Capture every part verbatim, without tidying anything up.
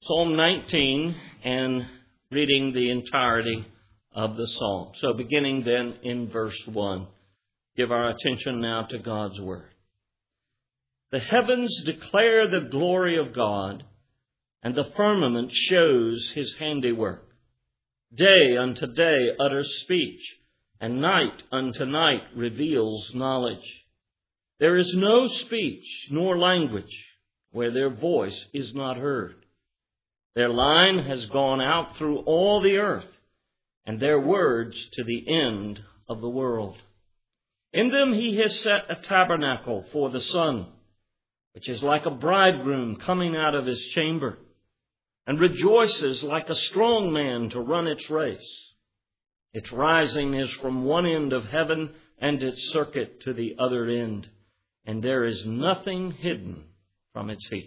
Psalm nineteen, and reading the entirety of the psalm. So beginning then in verse one, give our attention now to God's word. The heavens declare the glory of God, and the firmament shows his handiwork. Day unto day utters speech, and night unto night reveals knowledge. There is no speech nor language where their voice is not heard. Their line has gone out through all the earth, and their words to the end of the world. In them he has set a tabernacle for the sun, which is like a bridegroom coming out of his chamber, and rejoices like a strong man to run its race. Its rising is from one end of heaven, and its circuit to the other end, and there is nothing hidden from its heat.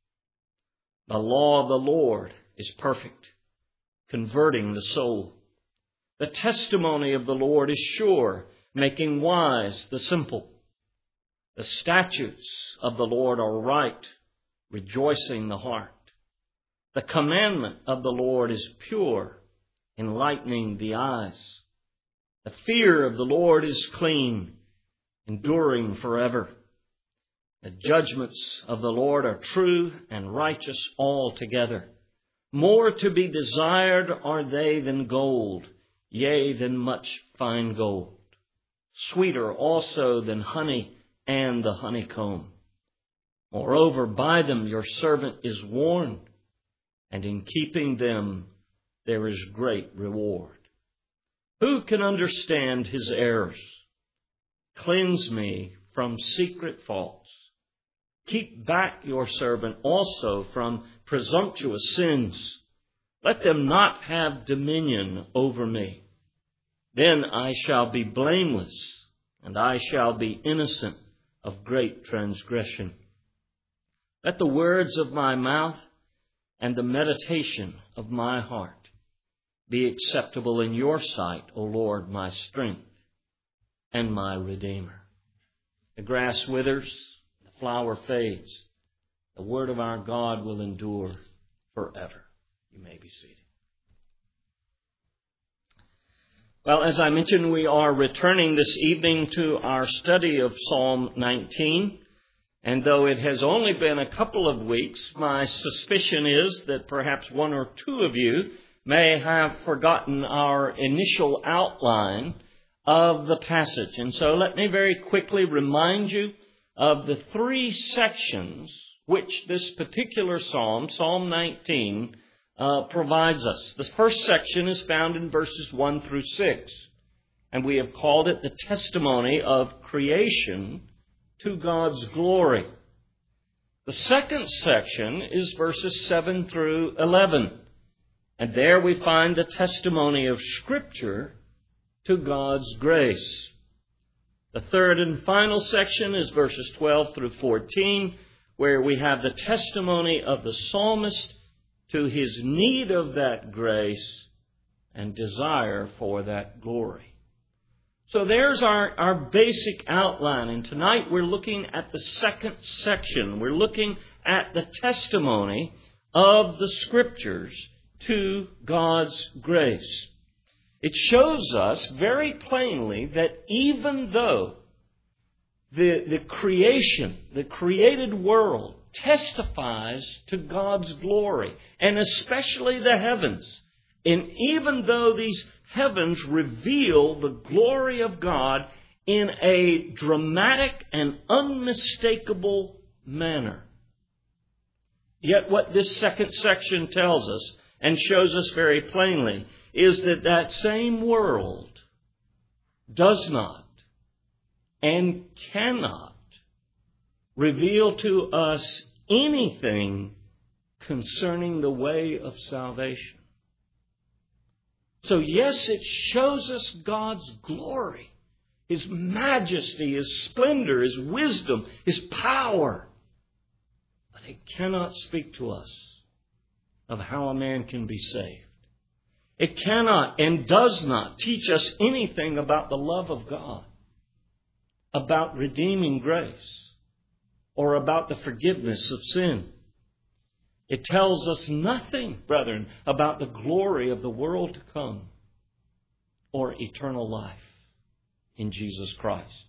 The law of the Lord is perfect, converting the soul. The testimony of the Lord is sure, making wise the simple. The statutes of the Lord are right, rejoicing the heart. The commandment of the Lord is pure, enlightening the eyes. The fear of the Lord is clean, enduring forever. The judgments of the Lord are true and righteous altogether. More to be desired are they than gold, yea, than much fine gold. Sweeter also than honey and the honeycomb. Moreover, by them your servant is warned, and in keeping them there is great reward. Who can understand his errors? Cleanse me from secret faults. Keep back your servant also from presumptuous sins. Let them not have dominion over me. Then I shall be blameless, and I shall be innocent of great transgression. Let the words of my mouth and the meditation of my heart be acceptable in your sight, O Lord, my strength and my Redeemer. The grass withers, the flower fades. The word of our God will endure forever. You may be seated. Well, as I mentioned, we are returning this evening to our study of Psalm nineteen. And though it has only been a couple of weeks, my suspicion is that perhaps one or two of you may have forgotten our initial outline of the passage. And so let me very quickly remind you of the three sections which this particular psalm, Psalm nineteen, uh, provides us. The first section is found in verses one through six, and we have called it the testimony of creation to God's glory. The second section is verses seven through eleven, and there we find the testimony of Scripture to God's grace. The third and final section is verses twelve through fourteen, where we have the testimony of the psalmist to his need of that grace and desire for that glory. So there's our, our basic outline. And tonight we're looking at the second section. We're looking at the testimony of the Scriptures to God's grace. It shows us very plainly that even though the, the creation, the created world, testifies to God's glory, and especially the heavens, and even though these heavens reveal the glory of God in a dramatic and unmistakable manner, yet what this second section tells us and shows us very plainly is that that same world does not and cannot reveal to us anything concerning the way of salvation. So yes, it shows us God's glory, His majesty, His splendor, His wisdom, His power. But it cannot speak to us of how a man can be saved. It cannot and does not teach us anything about the love of God, about redeeming grace, or about the forgiveness of sin. It tells us nothing, brethren, about the glory of the world to come or eternal life in Jesus Christ.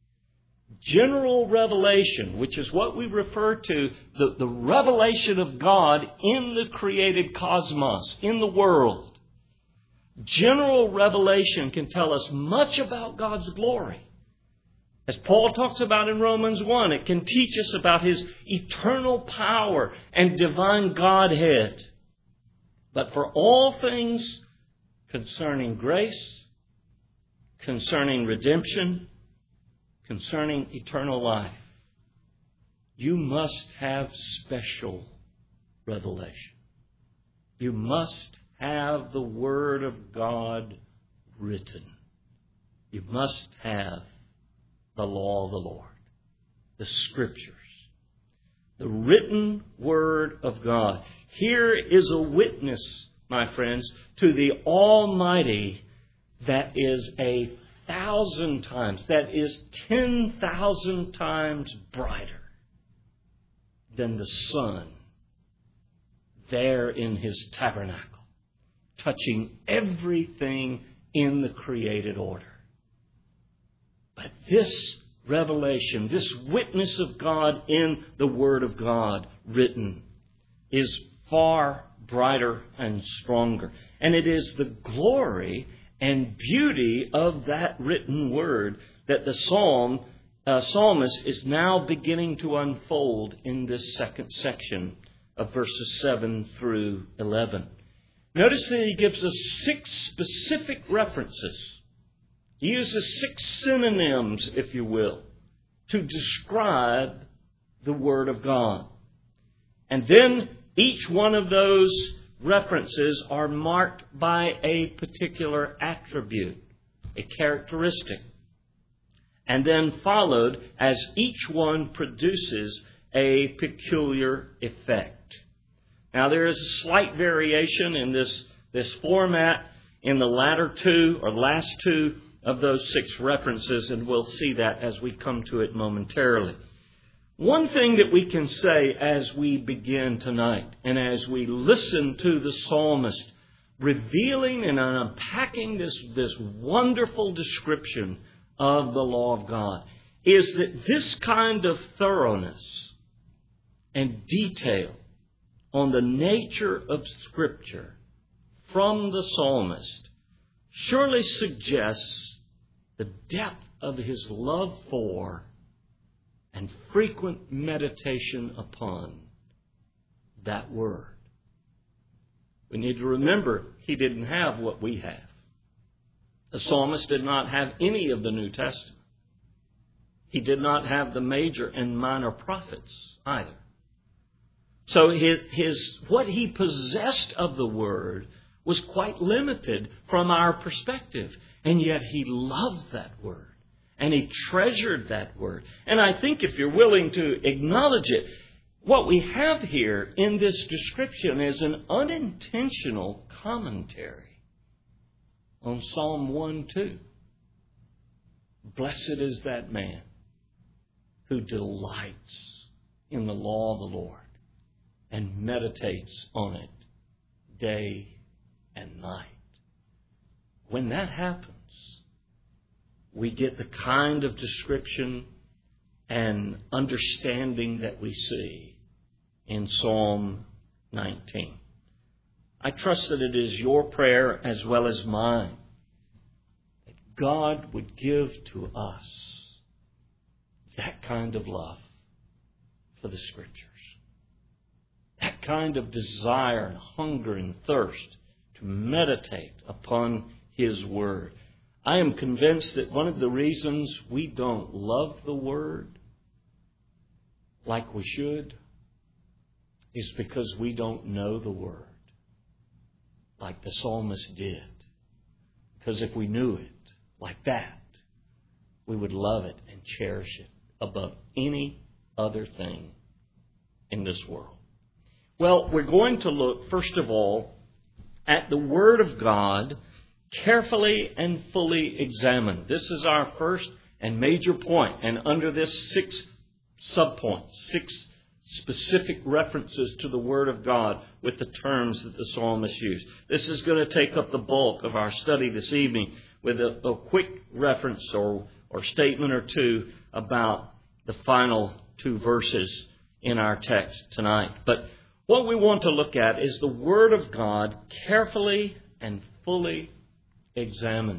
General revelation, which is what we refer to, the, the revelation of God in the created cosmos, in the world. General revelation can tell us much about God's glory. As Paul talks about in Romans one, it can teach us about His eternal power and divine Godhead. But for all things concerning grace, concerning redemption, concerning eternal life, you must have special revelation. You must have the Word of God written. You must have the law of the Lord, the Scriptures, the written Word of God. Here is a witness, my friends, to the Almighty that is a thousand times, that is ten thousand times brighter than the sun there in His tabernacle, touching everything in the created order. But this revelation, this witness of God in the Word of God written, is far brighter and stronger. And it is the glory and beauty of that written Word that the psalm, uh, psalmist is now beginning to unfold in this second section of verses seven through eleven. Notice that he gives us six specific references. He uses six synonyms, if you will, to describe the Word of God. And then each one of those references are marked by a particular attribute, a characteristic. And then followed as each one produces a peculiar effect. Now there is a slight variation in this, this format in the latter two or last two of those six references, and we'll see that as we come to it momentarily. One thing that we can say as we begin tonight and as we listen to the psalmist revealing and unpacking this, this wonderful description of the law of God is that this kind of thoroughness and detail on the nature of Scripture from the psalmist surely suggests the depth of his love for and frequent meditation upon that Word. We need to remember he didn't have what we have. The psalmist did not have any of the New Testament. He did not have the major and minor prophets either. So his, his what he possessed of the Word was quite limited from our perspective. And yet he loved that Word. And he treasured that Word. And I think if you're willing to acknowledge it, what we have here in this description is an unintentional commentary on Psalm one two. Blessed is that man who delights in the law of the Lord and meditates on it day and night. When that happens, we get the kind of description and understanding that we see in Psalm nineteen. I trust that it is your prayer as well as mine that God would give to us that kind of love for the Scriptures. That kind of desire and hunger and thirst to meditate upon His Word. I am convinced that one of the reasons we don't love the Word like we should is because we don't know the Word like the psalmist did. Because if we knew it like that, we would love it and cherish it above any other thing in this world. Well, we're going to look, first of all, at the Word of God carefully and fully examined. This is our first and major point. And under this six subpoints, six specific references to the Word of God with the terms that the psalmist used. This is going to take up the bulk of our study this evening with a, a quick reference or, or statement or two about the final two verses in our text tonight. But what we want to look at is the Word of God carefully and fully examined.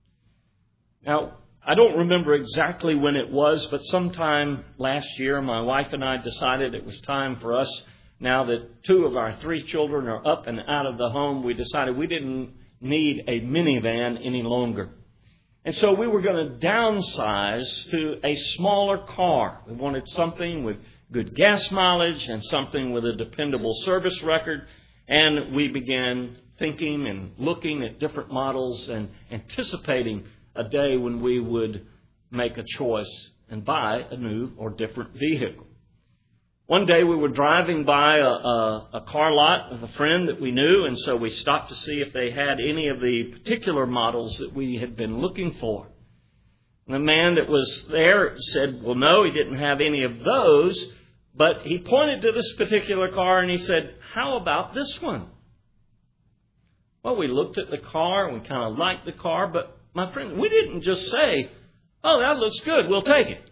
Now, I don't remember exactly when it was, but sometime last year, my wife and I decided it was time for us, now that two of our three children are up and out of the home, we decided we didn't need a minivan any longer. And so we were going to downsize to a smaller car. We wanted something with good gas mileage and something with a dependable service record. And we began thinking and looking at different models and anticipating a day when we would make a choice and buy a new or different vehicle. One day we were driving by a, a, a car lot with a friend that we knew, and so we stopped to see if they had any of the particular models that we had been looking for. And the man that was there said, well, no, he didn't have any of those, but he pointed to this particular car and he said, how about this one? Well, we looked at the car and we kind of liked the car, but my friend, we didn't just say, oh, that looks good, we'll take it.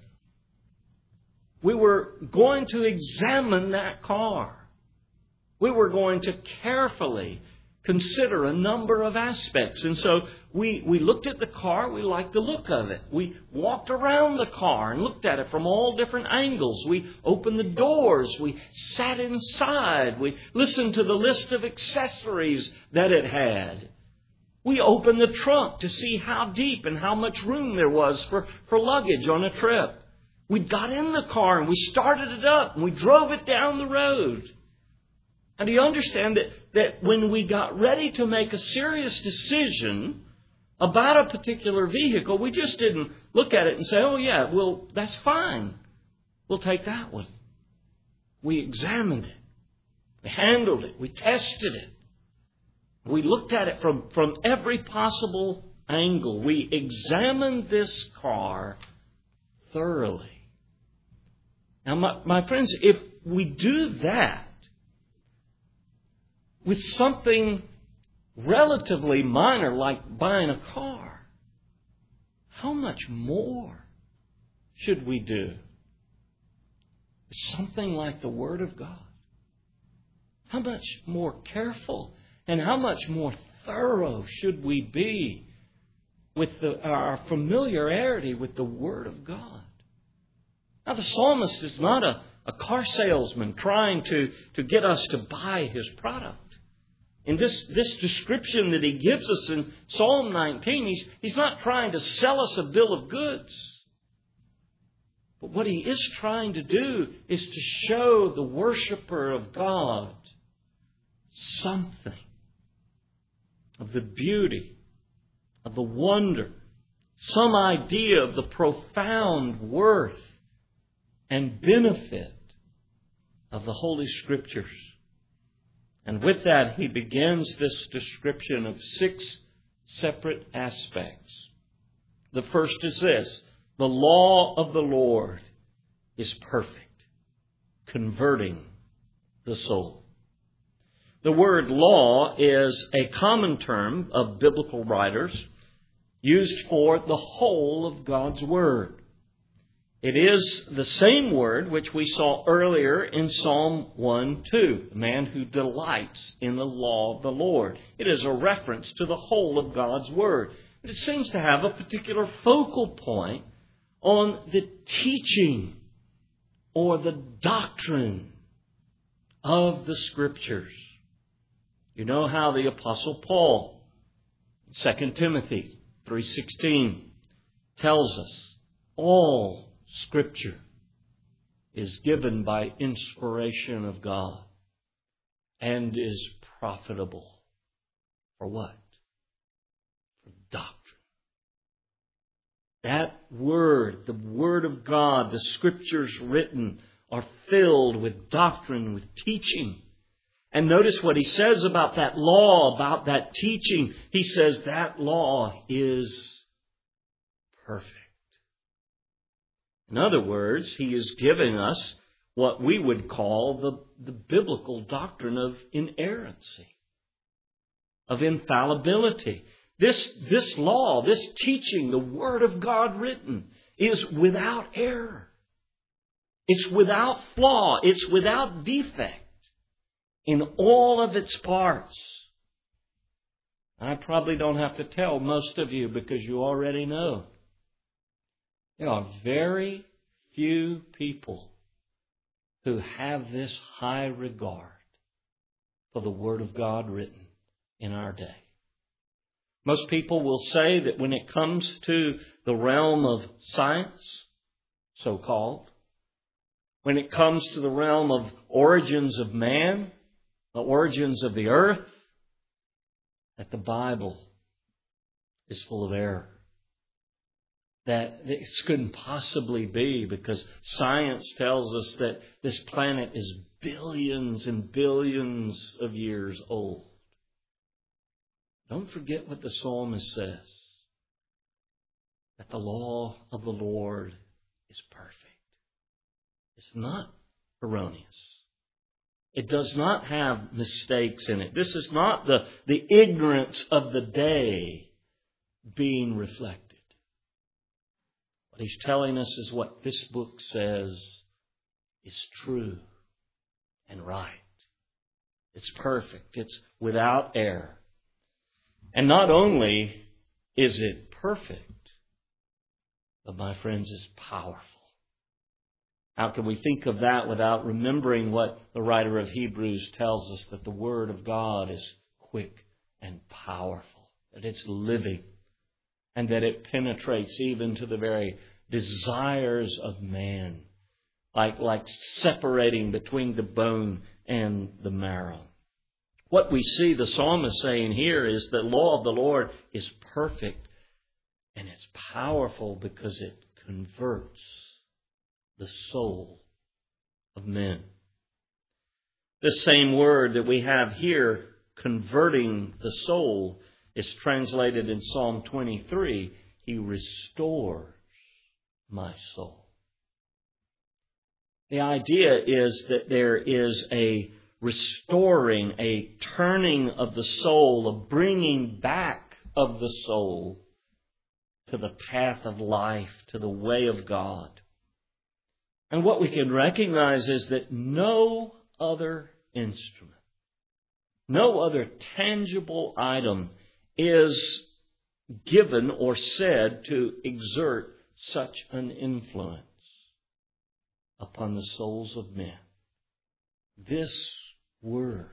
We were going to examine that car. We were going to carefully consider a number of aspects. And so we, we looked at the car. We liked the look of it. We walked around the car and looked at it from all different angles. We opened the doors. We sat inside. We listened to the list of accessories that it had. We opened the trunk to see how deep and how much room there was for, for luggage on a trip. We got in the car and we started it up and we drove it down the road. And do you understand that, that when we got ready to make a serious decision about a particular vehicle, we just didn't look at it and say, oh yeah, well, that's fine. We'll take that one. We examined it. We handled it. We tested it. We looked at it from, from every possible angle. We examined this car thoroughly. Now, my, my friends, if we do that with something relatively minor like buying a car, how much more should we do? Something like the Word of God. How much more careful and how much more thorough should we be with the, our familiarity with the Word of God? Now, the psalmist is not a, a car salesman trying to, to get us to buy his product. In this, this description that he gives us in Psalm nineteen, he's, he's not trying to sell us a bill of goods. But what he is trying to do is to show the worshiper of God something of the beauty, of the wonder, some idea of the profound worth and benefit of the Holy Scriptures. And with that, he begins this description of six separate aspects. The first is this: the law of the Lord is perfect, converting the soul. The word law is a common term of biblical writers used for the whole of God's Word. It is the same word which we saw earlier in Psalm one two, the man who delights in the law of the Lord. It is a reference to the whole of God's Word. But it seems to have a particular focal point on the teaching or the doctrine of the Scriptures. You know how the Apostle Paul, Second Timothy three sixteen, tells us all Scripture is given by inspiration of God and is profitable for what? For doctrine. That Word, the Word of God, the Scriptures written, are filled with doctrine, with teaching. And notice what he says about that law, about that teaching. He says that law is perfect. In other words, he is giving us what we would call the, the biblical doctrine of inerrancy, of infallibility. This, this law, this teaching, the Word of God written, is without error. It's without flaw. It's without defect in all of its parts. I probably don't have to tell most of you because you already know. There are very few people who have this high regard for the Word of God written in our day. Most people will say that when it comes to the realm of science, so-called, when it comes to the realm of origins of man, the origins of the earth, that the Bible is full of error. That this couldn't possibly be because science tells us that this planet is billions and billions of years old. Don't forget what the psalmist says, that the law of the Lord is perfect. It's not erroneous. It does not have mistakes in it. This is not the, the ignorance of the day being reflected. What he's telling us is what this book says is true and right. It's perfect. It's without error. And not only is it perfect, but my friends, it's powerful. How can we think of that without remembering what the writer of Hebrews tells us, that the Word of God is quick and powerful, that it's living, and that it penetrates even to the very desires of man, like, like separating between the bone and the marrow. What we see the psalmist saying here is that the law of the Lord is perfect and it's powerful because it converts the soul of men. This same word that we have here, converting the soul, is translated in Psalm twenty-three. He restores my soul. The idea is that there is a restoring, a turning of the soul, a bringing back of the soul to the path of life, to the way of God. And what we can recognize is that no other instrument, no other tangible item is given or said to exert such an influence upon the souls of men. This Word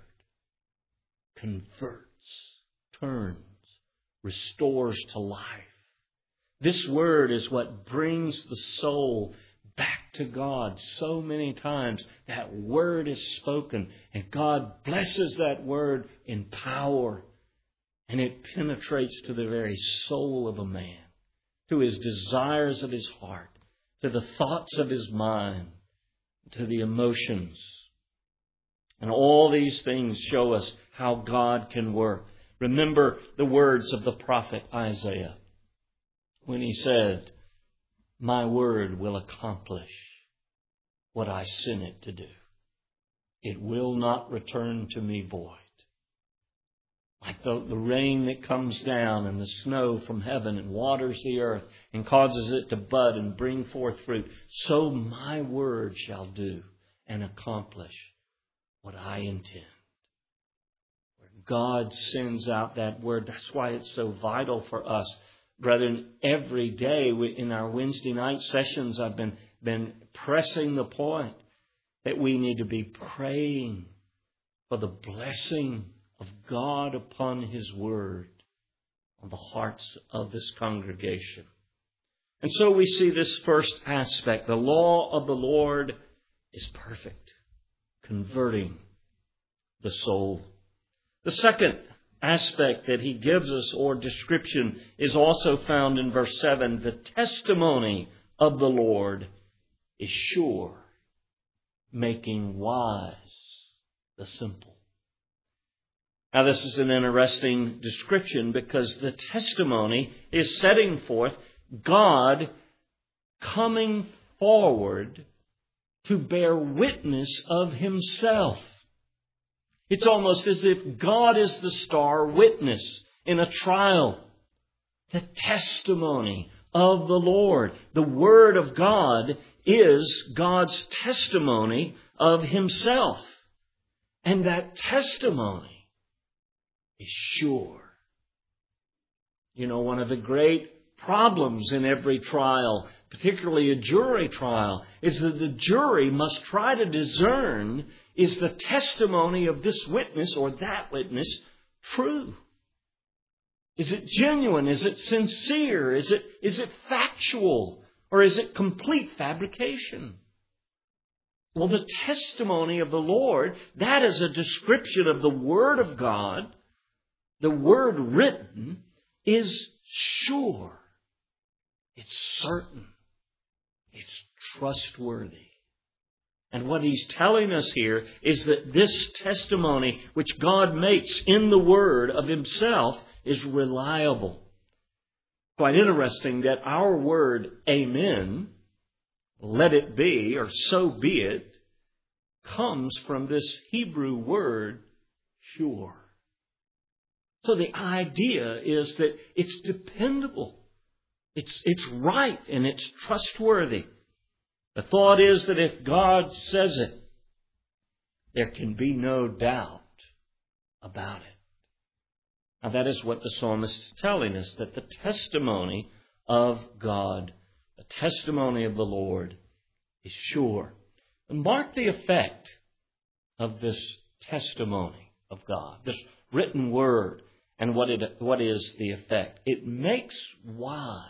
converts, turns, restores to life. This Word is what brings the soul back to God. So many times that Word is spoken and God blesses that Word in power, and it penetrates to the very soul of a man, to his desires of his heart, to the thoughts of his mind, to the emotions. And all these things show us how God can work. Remember the words of the prophet Isaiah when he said, "My word will accomplish what I sent it to do. It will not return to me void." Like the, the rain that comes down and the snow from heaven and waters the earth and causes it to bud and bring forth fruit, so my word shall do and accomplish what I intend. Where God sends out that word, that's why it's so vital for us. Brethren, every day in our Wednesday night sessions, I've been, been pressing the point that we need to be praying for the blessing of God upon His Word on the hearts of this congregation. And so we see this first aspect. The law of the Lord is perfect, converting the soul. The second aspect that he gives us, or description, is also found in verse seven. The testimony of the Lord is sure, making wise the simple. Now, this is an interesting description because the testimony is setting forth God coming forward to bear witness of Himself. It's almost as if God is the star witness in a trial. The testimony of the Lord. The Word of God is God's testimony of Himself. And that testimony is sure. You know, one of the great problems in every trial, particularly a jury trial, is that the jury must try to discern, is the testimony of this witness or that witness true? Is it genuine? Is it sincere? Is it, is it factual? Or is it complete fabrication? Well, the testimony of the Lord, that is a description of the Word of God. The Word written is sure. It's certain. It's trustworthy. And what He's telling us here is that this testimony which God makes in the Word of Himself is reliable. Quite interesting that our word, amen, let it be, or so be it, comes from this Hebrew word, sure. So the idea is that it's dependable. It's, it's right and it's trustworthy. The thought is that if God says it, there can be no doubt about it. Now that is what the psalmist is telling us, that the testimony of God, the testimony of the Lord, is sure. And mark the effect of this testimony of God, this written word, and what it what is the effect. It makes wise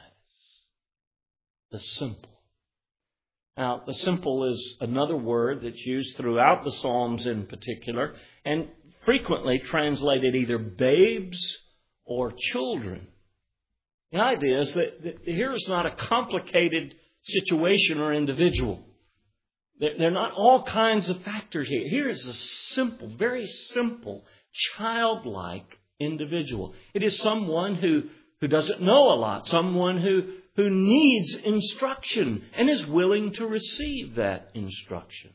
the simple. Now, the simple is another word that's used throughout the Psalms in particular, and frequently translated either babes or children. The idea is that, that here is not a complicated situation or individual. There, there are not all kinds of factors here. Here is a simple, very simple, childlike individual. It is someone who, who doesn't know a lot, someone who, who needs instruction and is willing to receive that instruction.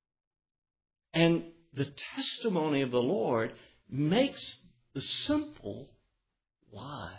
And the testimony of the Lord makes the simple wise.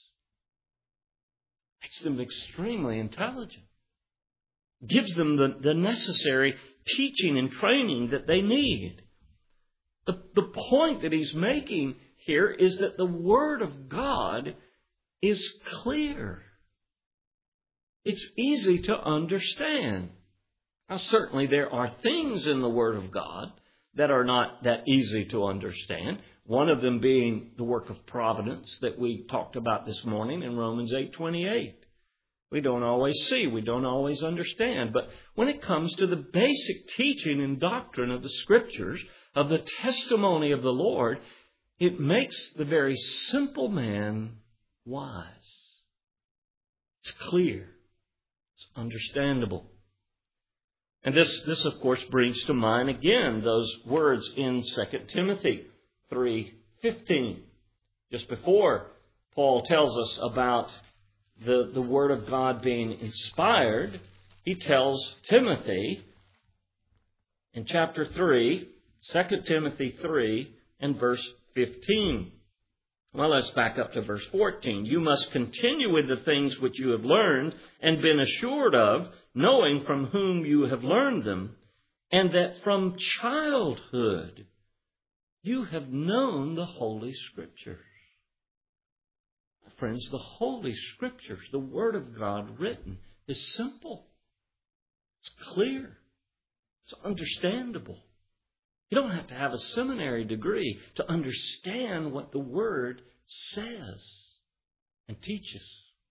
Makes them extremely intelligent. Gives them the, the necessary teaching and training that they need. The, the point that he's making here is that the Word of God is clear. It's easy to understand. Now, certainly there are things in the Word of God that are not that easy to understand. One of them being the work of providence that we talked about this morning in Romans eight twenty-eight. We don't always see, we don't always understand. But when it comes to the basic teaching and doctrine of the Scriptures, of the testimony of the Lord, it makes the very simple man wise. It's clear. It's understandable. And this, this, of course, brings to mind again those words in Second Timothy three fifteen. Just before Paul tells us about the, the Word of God being inspired, he tells Timothy in chapter three, Second Timothy three and verse fifteen. Well, let's back up to verse fourteen. You must continue with the things which you have learned and been assured of, knowing from whom you have learned them, and that from childhood you have known the Holy Scriptures. Friends, the Holy Scriptures, the Word of God written, is simple. It's clear. It's understandable. You don't have to have a seminary degree to understand what the Word says and teaches.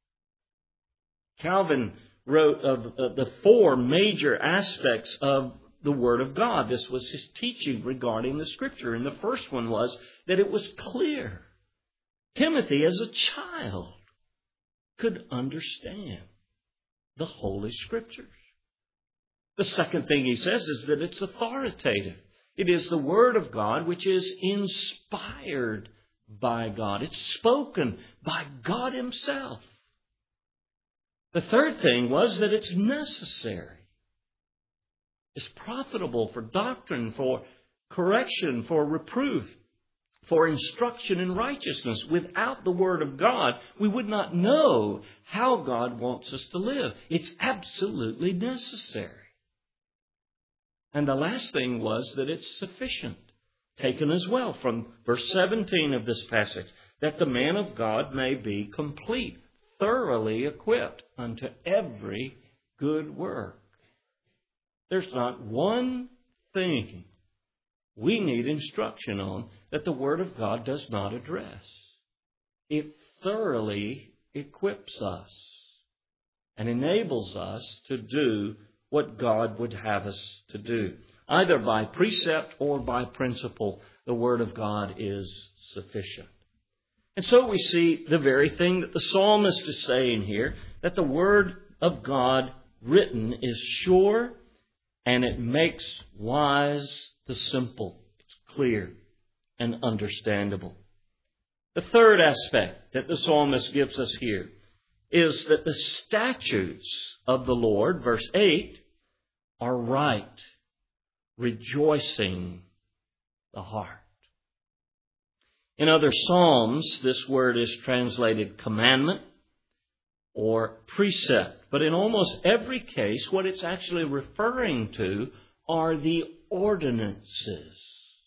Calvin wrote of the four major aspects of the Word of God. This was his teaching regarding the Scripture. And the first one was that it was clear. Timothy, as a child, could understand the Holy Scriptures. The second thing he says is that it's authoritative. It is the Word of God which is inspired by God. It's spoken by God Himself. The third thing was that it's necessary. is profitable for doctrine, for correction, for reproof, for instruction in righteousness. Without the Word of God, we would not know how God wants us to live. It's absolutely necessary. And the last thing was that it's sufficient. Taken as well from verse seventeen of this passage, that the man of God may be complete, thoroughly equipped unto every good work. There's not one thing we need instruction on that the Word of God does not address. It thoroughly equips us and enables us to do what God would have us to do. Either by precept or by principle, the Word of God is sufficient. And so we see the very thing that the psalmist is saying here, that the Word of God written is sure and it makes wise the simple. It's clear and understandable. The third aspect that the psalmist gives us here is that the statutes of the Lord, verse eight, are right, rejoicing the heart. In other psalms, this word is translated commandment or precept. But in almost every case, what it's actually referring to are the ordinances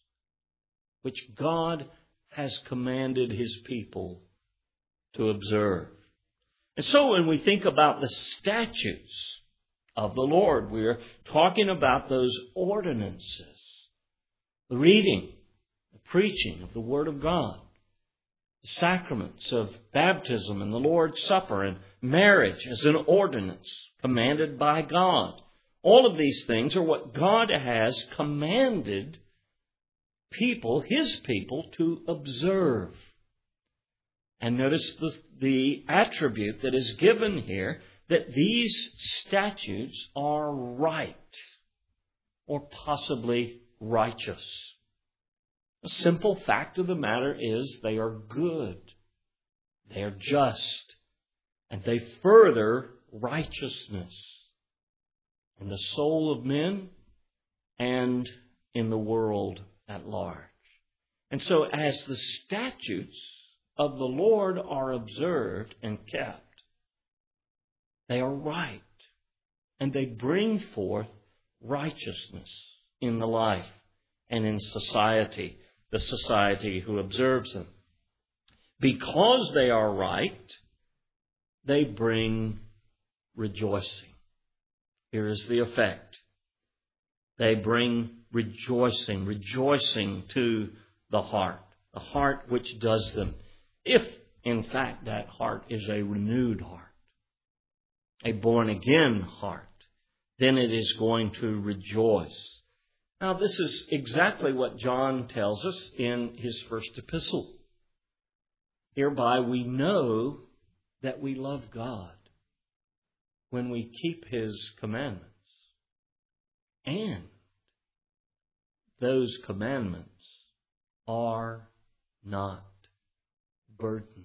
which God has commanded His people to observe. And so when we think about the statutes of the Lord, we are talking about those ordinances. The reading, the preaching of the Word of God, the sacraments of baptism and the Lord's Supper, and marriage as an ordinance commanded by God. All of these things are what God has commanded people, His people, to observe. And notice the, the attribute that is given here, that these statutes are right, or possibly righteous. The simple fact of the matter is they are good, they are just, and they further righteousness in the soul of men and in the world at large. And so as the statutes of the Lord are observed and kept, they are right, and they bring forth righteousness in the life and in society, the society who observes them. Because they are right, they bring rejoicing. Here is the effect. They bring rejoicing, rejoicing to the heart, the heart which does them. If, in fact, that heart is a renewed heart, a born-again heart, then it is going to rejoice. Now, this is exactly what John tells us in his first epistle. Hereby we know that we love God when we keep His commandments. And those commandments are not burdensome.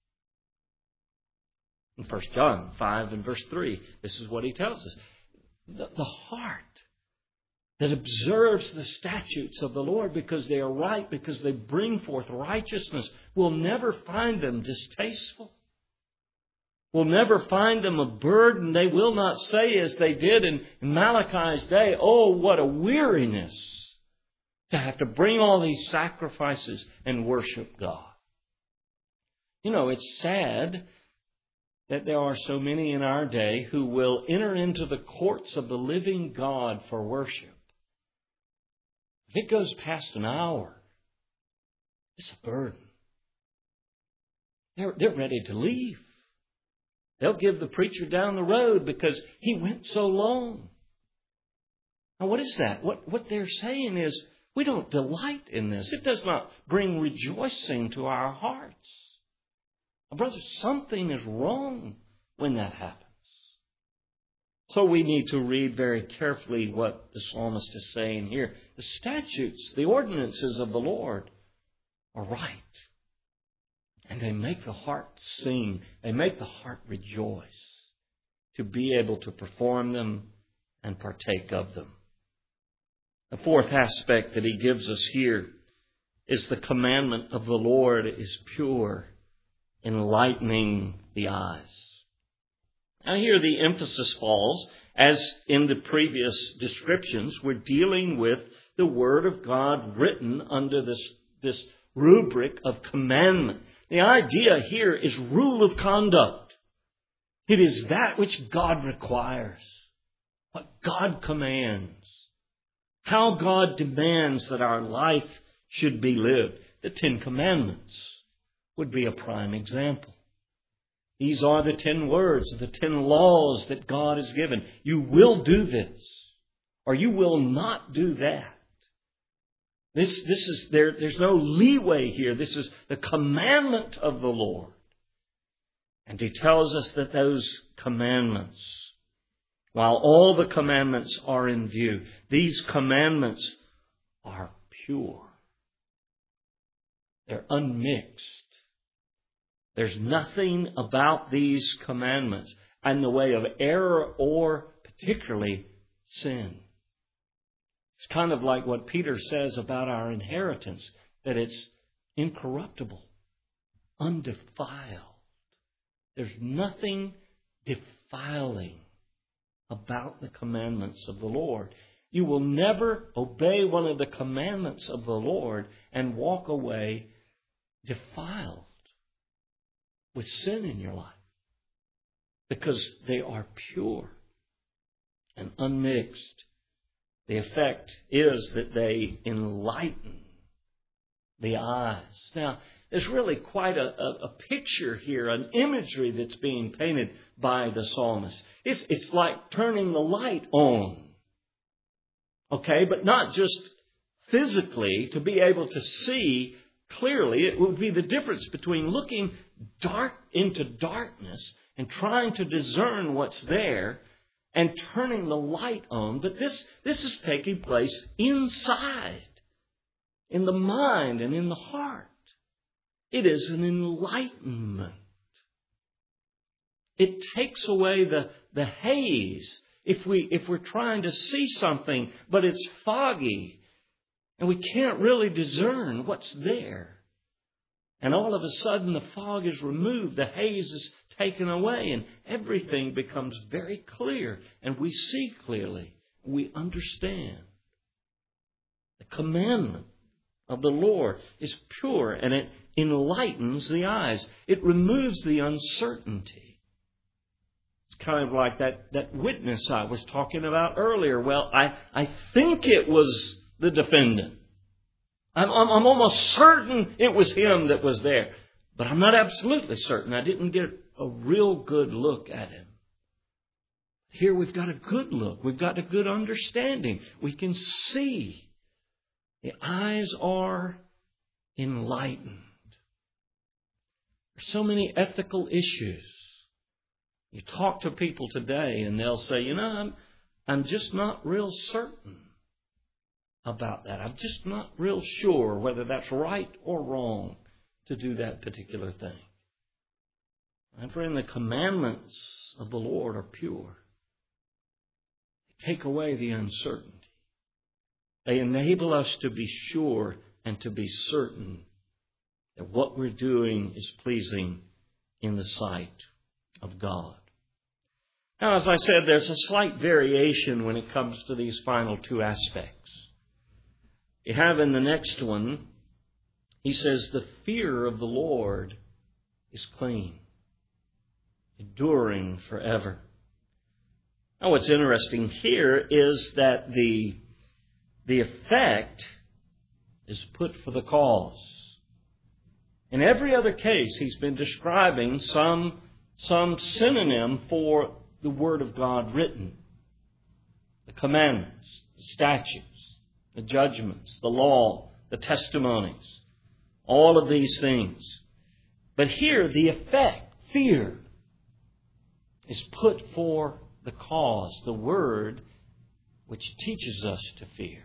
In First John five and verse three, this is what he tells us. The, the heart that observes the statutes of the Lord because they are right, because they bring forth righteousness, will never find them distasteful. Will never find them a burden. They will not say, as they did in Malachi's day, oh, what a weariness to have to bring all these sacrifices and worship God. You know, it's sad that there are so many in our day who will enter into the courts of the living God for worship. If it goes past an hour, it's a burden. They're, they're ready to leave. They'll give the preacher down the road because he went so long. Now, what is that? What, what they're saying is, we don't delight in this. It does not bring rejoicing to our hearts. Now, brothers, something is wrong when that happens. So we need to read very carefully what the psalmist is saying here. The statutes, the ordinances of the Lord are right. And they make the heart sing. They make the heart rejoice to be able to perform them and partake of them. The fourth aspect that he gives us here is the commandment of the Lord is pure, enlightening the eyes. Now here the emphasis falls, as in the previous descriptions, we're dealing with the Word of God written under this, this rubric of commandment. The idea here is rule of conduct. It is that which God requires, what God commands, how God demands that our life should be lived. The Ten Commandments would be a prime example. These are the ten words, the ten laws that God has given. You will do this, or you will not do that. This, this is there. There's no leeway here. This is the commandment of the Lord. And he tells us that those commandments, while all the commandments are in view, these commandments are pure. They're unmixed. There's nothing about these commandments in the way of error or particularly sin. It's kind of like what Peter says about our inheritance, that it's incorruptible, undefiled. There's nothing defiling about the commandments of the Lord. You will never obey one of the commandments of the Lord and walk away defiled with sin in your life, because they are pure and unmixed. The effect is that they enlighten the eyes. Now, there's really quite a, a, a picture here, an imagery that's being painted by the psalmist. It's, it's like turning the light on. Okay, but not just physically to be able to see clearly. It would be the difference between looking dark into darkness and trying to discern what's there and turning the light on. But this, this is taking place inside, in the mind and in the heart. It is an enlightenment. It takes away the, the haze. If we, if we're trying to see something, but it's foggy and we can't really discern what's there. And all of a sudden the fog is removed, the haze is taken away, and everything becomes very clear. And we see clearly. We understand. The commandment of the Lord is pure, and it enlightens the eyes. It removes the uncertainty. It's kind of like that, that witness I was talking about earlier. Well, I, I think it was the defendant. I'm, I'm, I'm almost certain it was him that was there. But I'm not absolutely certain. I didn't get a real good look at him. Here we've got a good look. We've got a good understanding. We can see. The eyes are enlightened. There's so many ethical issues. You talk to people today and they'll say, you know, I'm, I'm just not real certain about that. I'm just not real sure whether that's right or wrong to do that particular thing. And friend, the commandments of the Lord are pure. They take away the uncertainty. They enable us to be sure and to be certain that what we're doing is pleasing in the sight of God. Now, as I said, there's a slight variation when it comes to these final two aspects. You have in the next one, he says, the fear of the Lord is clean, enduring forever. Now, what's interesting here is that the, the effect is put for the cause. In every other case, he's been describing some, some synonym for the Word of God written. The commandments, the statutes, the judgments, the law, the testimonies, all of these things. But here, the effect, fear, is put for the cause, the Word which teaches us to fear.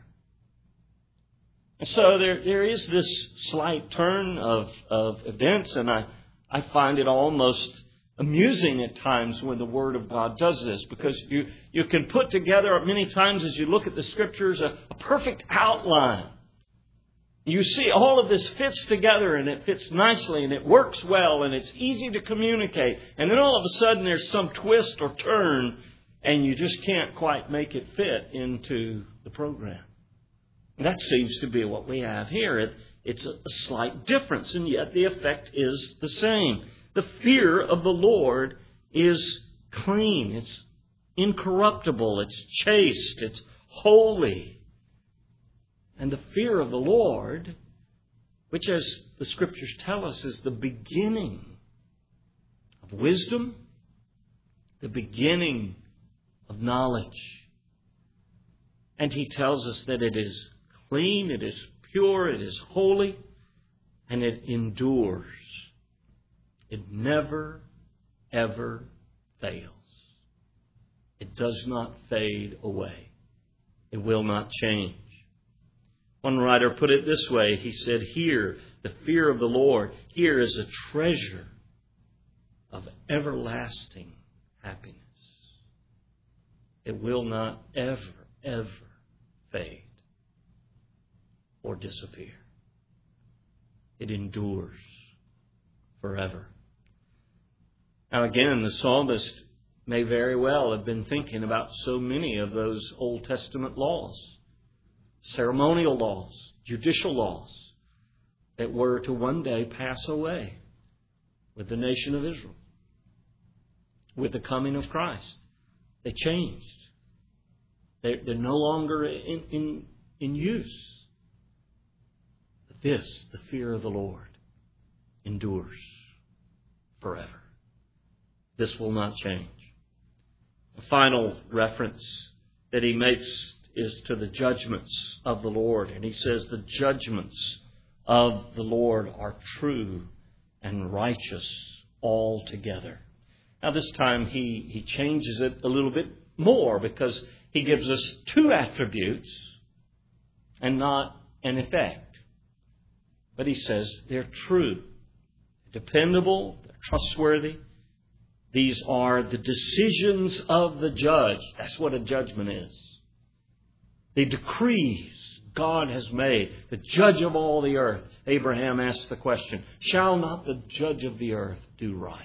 And so there, there is this slight turn of, of events, and I, I find it almost amusing at times when the Word of God does this, because you, you can put together many times as you look at the Scriptures a, a perfect outline. You see all of this fits together and it fits nicely and it works well and it's easy to communicate. And then all of a sudden there's some twist or turn and you just can't quite make it fit into the program. And that seems to be what we have here. It, it's a, a slight difference, and yet the effect is the same. The fear of the Lord is clean. It's incorruptible. It's chaste. It's holy. And the fear of the Lord, which as the Scriptures tell us is the beginning of wisdom, the beginning of knowledge. And He tells us that it is clean, it is pure, it is holy, and it endures. It never, ever fails. It does not fade away. It will not change. One writer put it this way. He said, here, the fear of the Lord, here is a treasure of everlasting happiness. It will not ever, ever fade or disappear. It endures forever. Now again, the psalmist may very well have been thinking about so many of those Old Testament laws, ceremonial laws, judicial laws, that were to one day pass away with the nation of Israel. With the coming of Christ, they changed. They're, they're no longer in, in, in use. But this, the fear of the Lord, endures forever. This will not change. The final reference that he makes is to the judgments of the Lord. And he says the judgments of the Lord are true and righteous altogether. Now this time he, he changes it a little bit more, because he gives us two attributes and not an effect. But he says they're true, dependable, they're trustworthy. These are the decisions of the judge. That's what a judgment is. The decrees God has made, the judge of all the earth. Abraham asked the question, shall not the judge of the earth do right?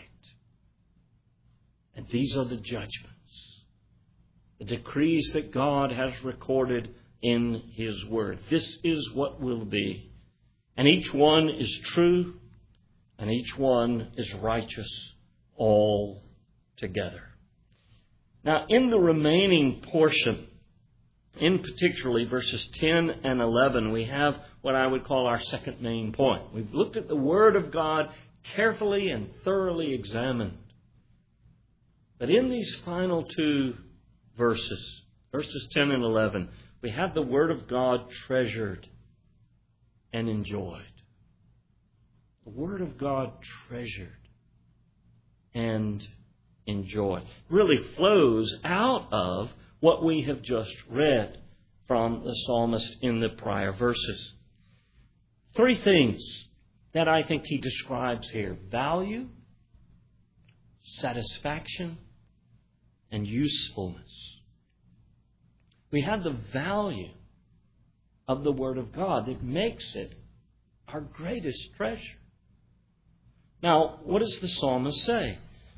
And these are the judgments, the decrees that God has recorded in His Word. This is what will be. And each one is true, and each one is righteous all together. Now, in the remaining portion, in particularly verses ten and eleven, we have what I would call our second main point. We've looked at the Word of God carefully and thoroughly examined. But in these final two verses, verses ten and eleven, we have the Word of God treasured and enjoyed. The Word of God treasured and enjoyed really flows out of what we have just read from the psalmist in the prior verses. Three things that I think he describes here: value, satisfaction, and usefulness. We have the value of the Word of God that makes it our greatest treasure. Now, what does the psalmist say?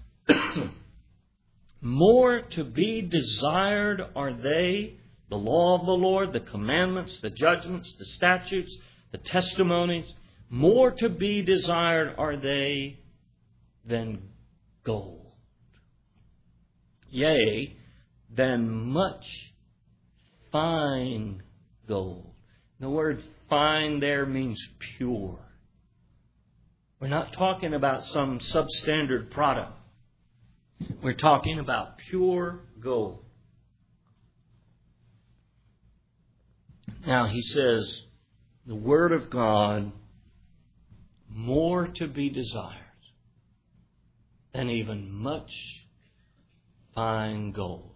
More to be desired are they, the law of the Lord, the commandments, the judgments, the statutes, the testimonies. More to be desired are they than gold. Yea, than much fine gold. The word fine there means pure. We're not talking about some substandard product. We're talking about pure gold. Now he says, the Word of God, more to be desired than even much fine gold.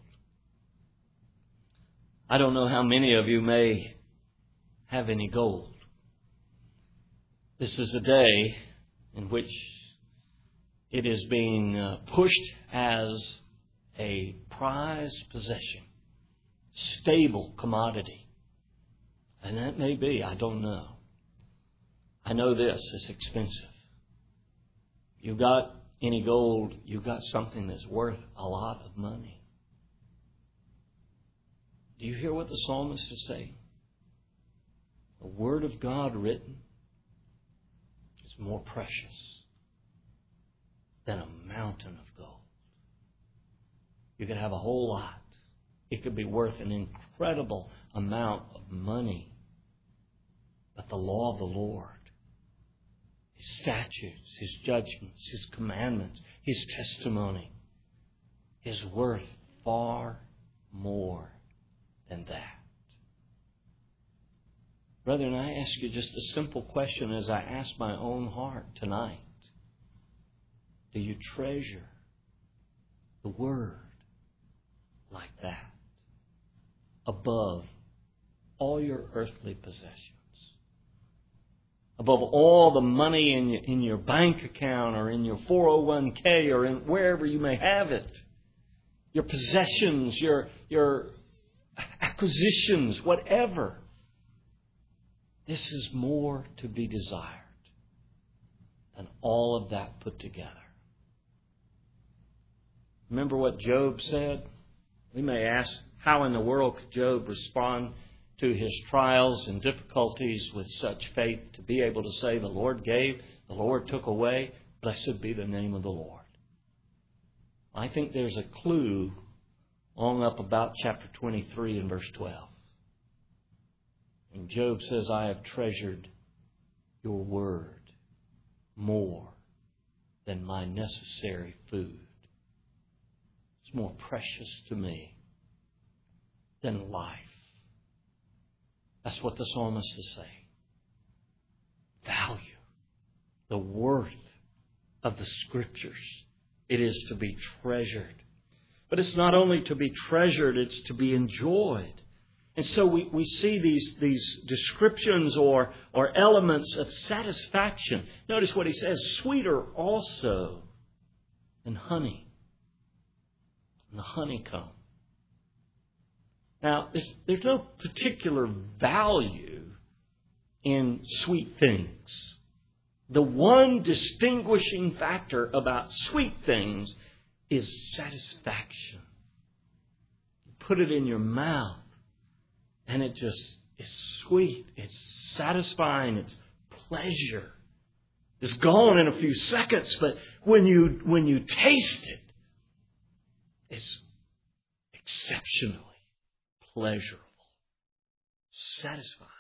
I don't know how many of you may have any gold. This is a day in which It is being uh, pushed as a prized possession, stable commodity. And that may be, I don't know. I know this, it's expensive. You've got any gold, you've got something that's worth a lot of money. Do you hear what the psalmist is saying? The Word of God written is more precious than a mountain of gold. You could have a whole lot. It could be worth an incredible amount of money. But the law of the Lord, His statutes, His judgments, His commandments, His testimony is worth far more than that. Brethren, I ask you just a simple question as I ask my own heart tonight. Do you treasure the Word like that above all your earthly possessions? Above all the money in your, in your bank account or in your four oh one k or in wherever you may have it. Your possessions, your, your acquisitions, whatever. This is more to be desired than all of that put together. Remember what Job said? We may ask, how in the world could Job respond to his trials and difficulties with such faith to be able to say, the Lord gave, the Lord took away, blessed be the name of the Lord. I think there's a clue on up about chapter twenty-three and verse twelve. And Job says, I have treasured your word more than my necessary food. It's more precious to me than life. That's what the psalmist is saying. Value the worth of the Scriptures. It is to be treasured. But it's not only to be treasured, it's to be enjoyed. And so we, we see these, these descriptions or, or elements of satisfaction. Notice what he says, sweeter also than honey, and the honeycomb. Now, there's, there's no particular value in sweet things. The one distinguishing factor about sweet things is satisfaction. You put it in your mouth, and it just is sweet. It's satisfying. It's pleasure. It's gone in a few seconds, but when you when you taste it, it's exceptionally pleasurable, satisfying.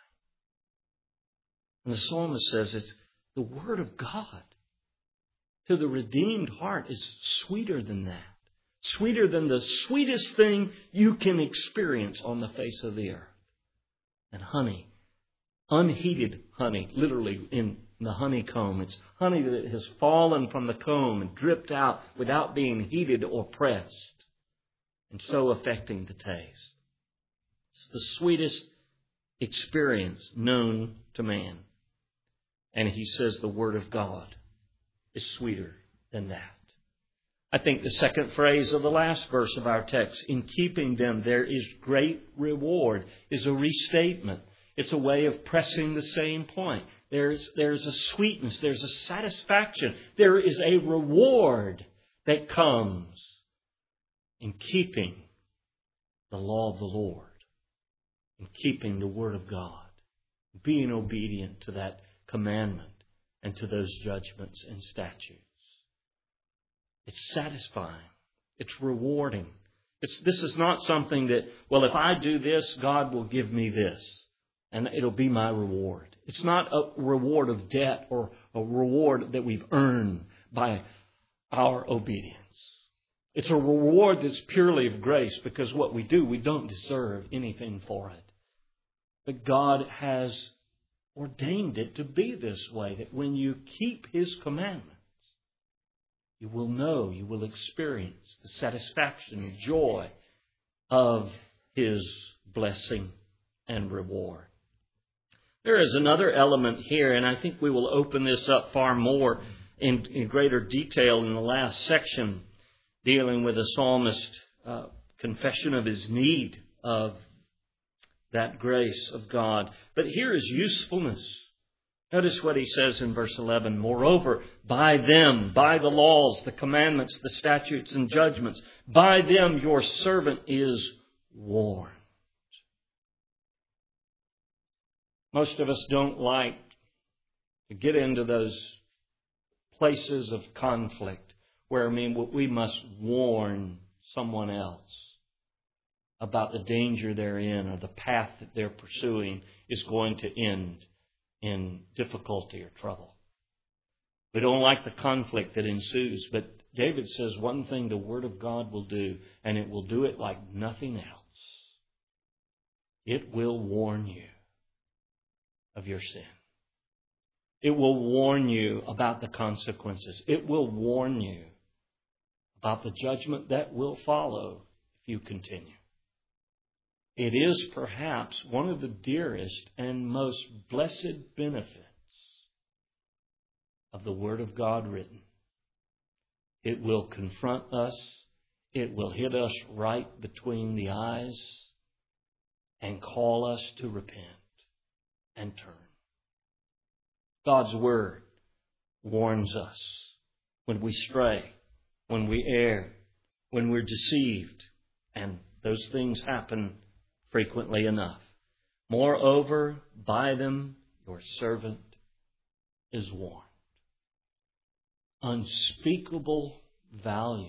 And the psalmist says it's the Word of God to the redeemed heart is sweeter than that. Sweeter than the sweetest thing you can experience on the face of the earth. And honey, unheated honey, literally in the honeycomb. It's honey that has fallen from the comb and dripped out without being heated or pressed, and so affecting the taste. It's the sweetest experience known to man. And he says the Word of God is sweeter than that. I think the second phrase of the last verse of our text, in keeping them there is great reward, is a restatement. It's a way of pressing the same point. There's, there's a sweetness, there's a satisfaction, there is a reward that comes in keeping the law of the Lord, in keeping the Word of God, being obedient to that commandment and to those judgments and statutes. It's satisfying. It's rewarding. It's, this is not something that, well, if I do this, God will give me this, and it'll be my reward. It's not a reward of debt or a reward that we've earned by our obedience. It's a reward that's purely of grace, because what we do, we don't deserve anything for it. But God has ordained it to be this way, that when you keep His commandments, you will know, you will experience the satisfaction and joy of His blessing and reward. There is another element here, and I think we will open this up far more in, in greater detail in the last section, dealing with the psalmist's uh, confession of his need of that grace of God. But here is usefulness. Notice what he says in verse eleven. Moreover, by them, by the laws, the commandments, the statutes and judgments, by them your servant is warned. Most of us don't like to get into those places of conflict where I mean we must warn someone else about the danger they're in or the path that they're pursuing is going to end in difficulty or trouble. We don't like the conflict that ensues, but David says one thing the Word of God will do, and it will do it like nothing else. It will warn you of your sin. It will warn you about the consequences. It will warn you about the judgment that will follow if you continue. It is perhaps one of the dearest and most blessed benefits of the Word of God written. It will confront us. It will hit us right between the eyes and call us to repent and turn. God's Word warns us when we stray, when we err, when we're deceived, and those things happen frequently enough. Moreover, by them your servant is warned. Unspeakable value,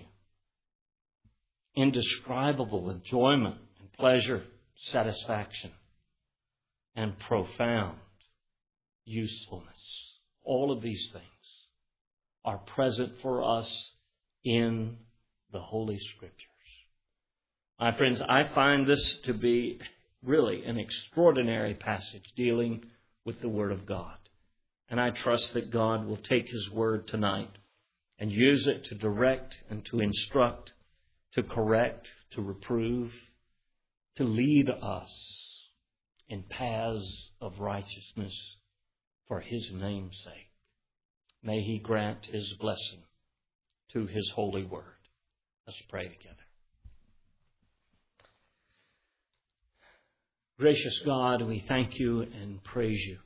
indescribable enjoyment and pleasure, satisfaction, and profound usefulness. All of these things are present for us in the Holy Scriptures. My friends, I find this to be really an extraordinary passage dealing with the Word of God. And I trust that God will take His Word tonight and use it to direct and to instruct, to correct, to reprove, to lead us in paths of righteousness for His name's sake. May He grant His blessing to His holy Word. Let's pray together. Gracious God, we thank You and praise You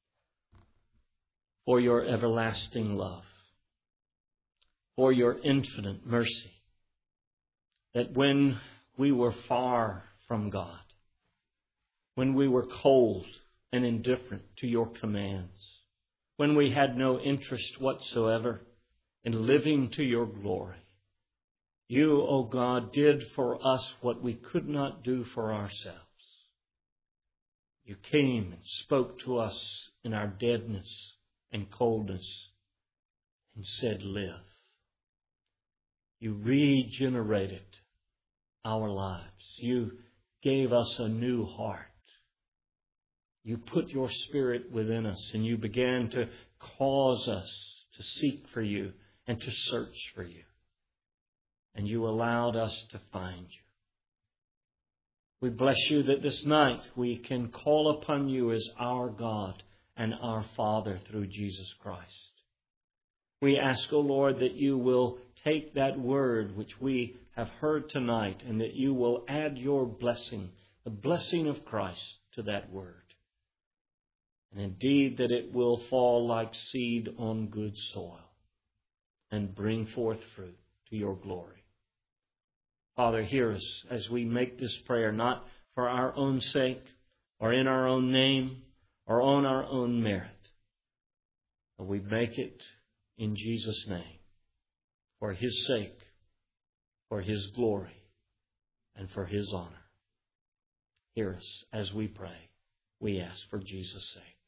for Your everlasting love, for Your infinite mercy, that when we were far from God, when we were cold and indifferent to Your commands, when we had no interest whatsoever in living to Your glory, You, O God, did for us what we could not do for ourselves. You came and spoke to us in our deadness and coldness and said, live. You regenerated our lives. You gave us a new heart. You put Your Spirit within us and You began to cause us to seek for You and to search for You. And You allowed us to find You. We bless You that this night we can call upon You as our God and our Father through Jesus Christ. We ask, O Lord, that You will take that word which we have heard tonight and that You will add Your blessing, the blessing of Christ, to that word. And indeed that it will fall like seed on good soil and bring forth fruit to Your glory. Father, hear us as we make this prayer, not for our own sake or in our own name or on our own merit, but we make it in Jesus' name, for His sake, for His glory, and for His honor. Hear us as we pray. We ask for Jesus' sake.